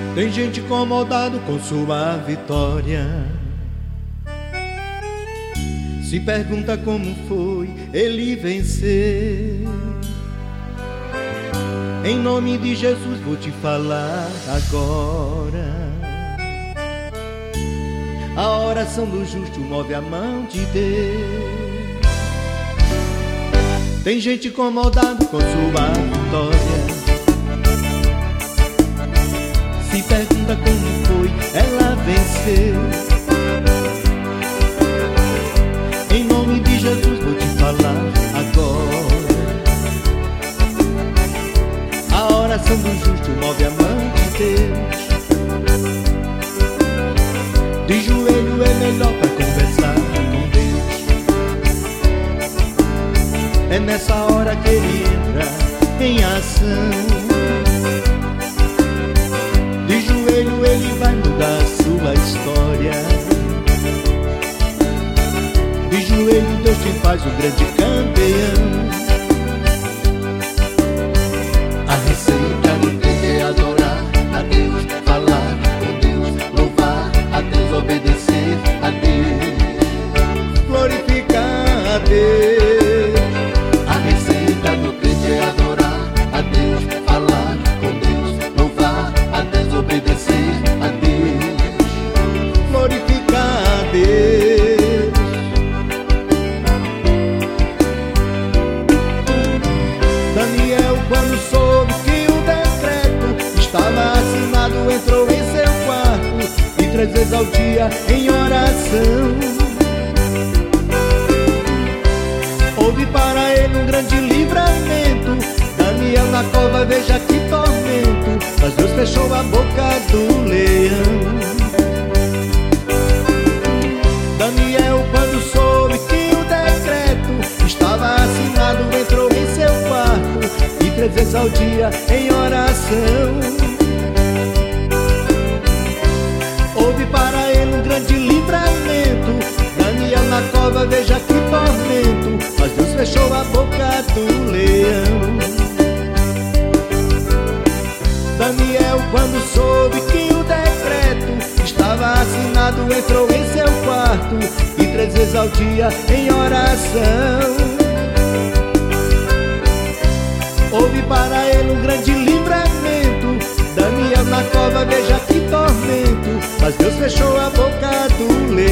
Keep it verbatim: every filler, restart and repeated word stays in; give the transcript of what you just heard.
Tem gente incomodado com sua vitória, se pergunta como foi ele vencer. Em nome de Jesus vou te falar agora. A oração do justo move a mão de Deus. Tem gente incomodado com sua vitória, se pergunta como foi ela venceu. Em nome de Jesus vou te falar agora. A oração do justo move a mão de Deus. De joelho é melhor pra conversar com Deus. É nessa hora que ele entra em ação. De joelho ele vai mudar a sua história. De joelho Deus te faz um grande campeão. A receita do crente é adorar a Deus, falar com Deus, louvar a Deus, obedecer a Deus, glorificar a Deus. A receita do crente é adorar a Deus, falar com Deus, louvar a Deus, obedecer a Deus, glorificar a Deus. Daniel, quando soube que o decreto estava assinado, entrou em seu quarto e três vezes ao dia em oração. Houve para ele um grande livramento. Daniel na cova, veja que tormento, mas Deus fechou a boca do leão. Daniel, quando soube que o decreto estava assinado, entrou em seu quarto e três vezes ao dia em oração. Houve para ele um grande livramento. Daniel na cova, veja que tormento, mas Deus fechou a boca do leão. Daniel, quando soube que o decreto estava assinado, entrou em seu quarto e três vezes ao dia em oração. Houve para ele um grande livramento. Daniel na cova, veja que tormento, mas Deus fechou a boca do leão.